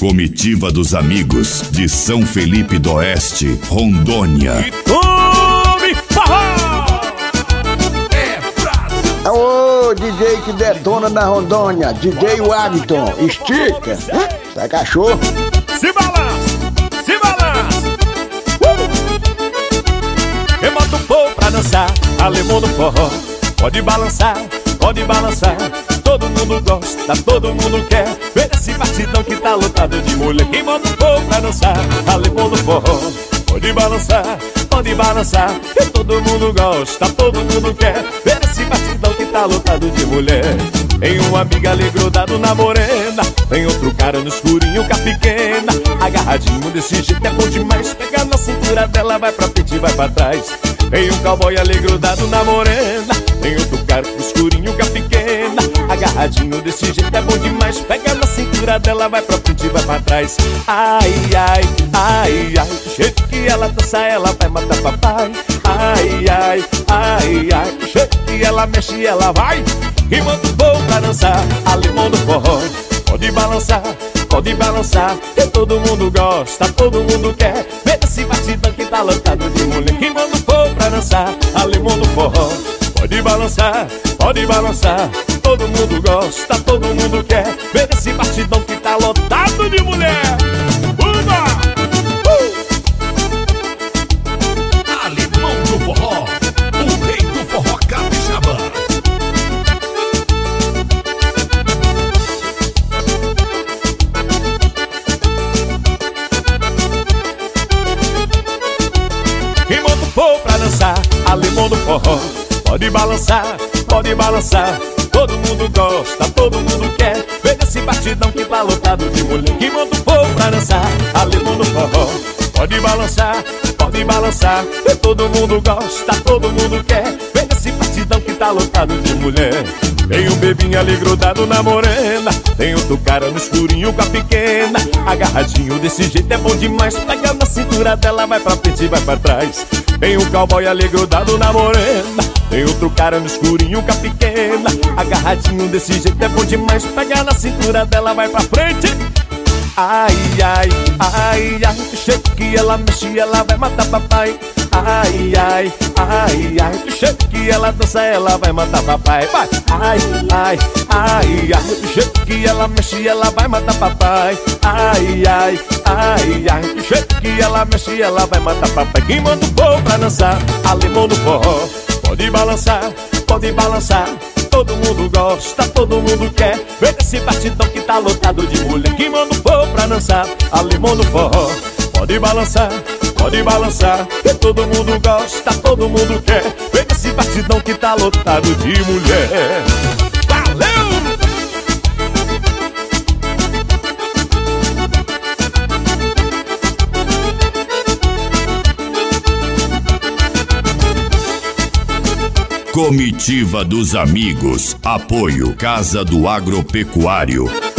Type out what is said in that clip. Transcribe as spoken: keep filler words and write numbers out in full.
Comitiva dos Amigos de São Felipe do Oeste, Rondônia. E tome forró! É Brasil! Ô, D J que detona na Rondônia, D J Wagton, estica, sai cachorro. Se balança, se balança. Uh! Remota o povo pra dançar, alemão no forró. Pode balançar, pode balançar. Todo mundo gosta, todo mundo quer ver esse batidão que tá lotado de mulher. Quem bota o povo pra dançar, alemão no forró. Pode balançar, pode balançar. Que todo mundo gosta, todo mundo quer ver esse batidão que tá lotado de mulher. Tem uma amiga ali grudado na morena, tem outro cara no escurinho com a pequena. Agarradinho desse jeito é bom demais. Pega na cintura dela, vai pra frente e vai pra trás. Tem um cowboy ali grudado na morena, tem outro cara no escurinho com a pequena. Agarradinho desse jeito é bom demais. Pega na cintura dela, vai pra frente e vai pra trás. Ai, ai, ai, ai, do jeito que ela dança, ela vai matar papai. Ai, ai, ai, ai, do jeito que ela mexe, ela vai. E manda o povo pra dançar, alemão no forró. Pode balançar, pode balançar. Que todo mundo gosta, todo mundo quer ver esse batidão que tá lotado de mulher. Que manda o povo pra dançar, alemão no forró. Pode balançar, pode balançar. Todo mundo gosta, todo mundo quer ver esse batidão que tá lotado de mulher. Uma! Uh! Alemão do forró, o rei do forró capixaba. Quem manda o povo pra dançar, alemão do forró. Pode balançar, pode balançar. Todo mundo gosta, todo mundo quer ver esse batidão que tá lotado de mulher. Que manda o povo pra dançar, alemão no forró. Pode balançar, pode balançar. E todo mundo gosta, todo mundo quer ver esse batidão que tá lotado de mulher. Tem um bebinho ali grudado na morena, tem outro cara no escurinho com a pequena. Agarradinho desse jeito é bom demais. Pega na cintura dela, vai pra frente e vai pra trás. Tem um cowboy ali grudado na morena, tem outro cara no escurinho com a pequena. Agarradinho desse jeito é bom demais. Pega na cintura dela, vai pra frente. Ai, ai, ai, ai, do jeito que ela mexe, ela vai matar papai. Ai, ai, ai, ai, do jeito que ela dança, ela vai matar papai. Vai. Ai, ai, ai, ai, do jeito que ela mexe, ela vai matar papai. Ai, ai, ai, ai, do jeito que ela mexe, ela vai matar papai. Quem manda o povo pra dançar, alemão no forró. Pode balançar, pode balançar. Todo mundo gosta, todo mundo quer ver esse batidão que tá lotado de mulher. Quem manda o povo pra dançar, alemão no forró. Pode balançar, pode balançar. Que todo mundo gosta, todo mundo quer ver esse batidão que tá lotado de mulher. Valeu! Comitiva dos Amigos. Apoio Casa do Agropecuário.